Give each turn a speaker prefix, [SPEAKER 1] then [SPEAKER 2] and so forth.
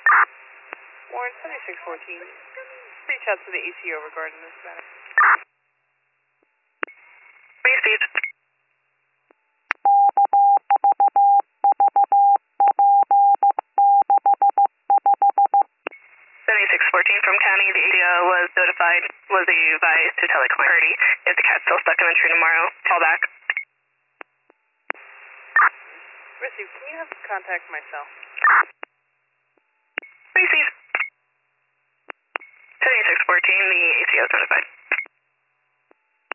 [SPEAKER 1] Warren 7614. Reach out to the ACO regarding this matter.
[SPEAKER 2] Received. 7614 from county, the ACO was notified, was advised to tell the clarity if the cat's still stuck in the tree tomorrow. Call back.
[SPEAKER 1] Received. Can you have contact my cell?
[SPEAKER 2] Received. 7614, the ACO is notified.